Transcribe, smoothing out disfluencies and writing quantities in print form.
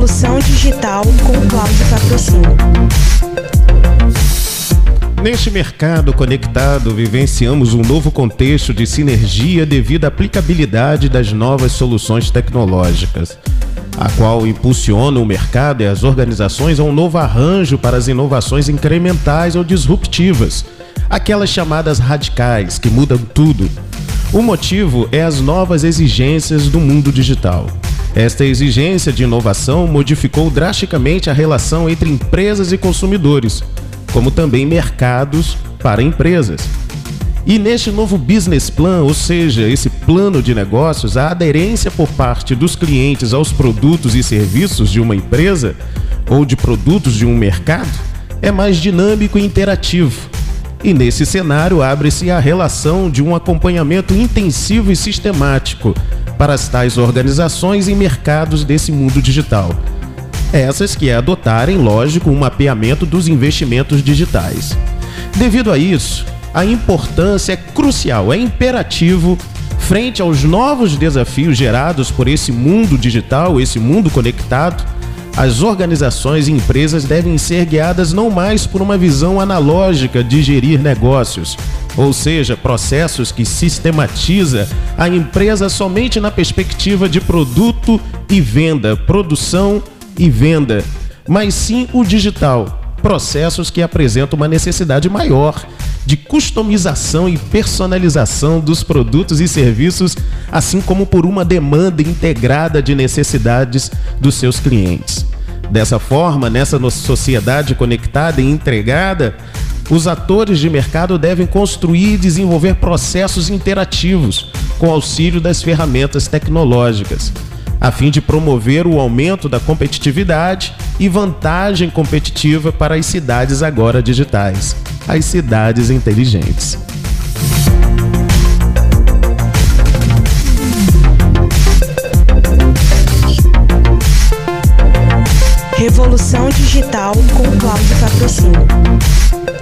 Revolução Digital com Cláudio Patrocínio. Neste mercado conectado, vivenciamos um novo contexto de sinergia devido à aplicabilidade das novas soluções tecnológicas, a qual impulsiona o mercado e as organizações a um novo arranjo para as inovações incrementais ou disruptivas, aquelas chamadas radicais, que mudam tudo. O motivo é as novas exigências do mundo digital. Esta exigência de inovação modificou drasticamente a relação entre empresas e consumidores, como também mercados para empresas. E neste novo business plan, ou seja, esse plano de negócios, a aderência por parte dos clientes aos produtos e serviços de uma empresa ou de produtos de um mercado é mais dinâmico e interativo. E nesse cenário abre-se a relação de um acompanhamento intensivo e sistemático para as tais organizações e mercados desse mundo digital. Essas que adotarem, lógico, um mapeamento dos investimentos digitais. Devido a isso, a importância é crucial, é imperativo, frente aos novos desafios gerados por esse mundo digital, esse mundo conectado, as organizações e empresas devem ser guiadas não mais por uma visão analógica de gerir negócios, ou seja, processos que sistematiza a empresa somente na perspectiva de produto e venda, produção e venda, mas sim o digital, processos que apresentam uma necessidade maior de customização e personalização dos produtos e serviços, assim como por uma demanda integrada de necessidades dos seus clientes. Dessa forma, nessa sociedade conectada e integrada, os atores de mercado devem construir e desenvolver processos interativos com auxílio das ferramentas tecnológicas, a fim de promover o aumento da competitividade e vantagem competitiva para as cidades agora digitais, as cidades inteligentes. Revolução Digital com Cláudio Patrocínio.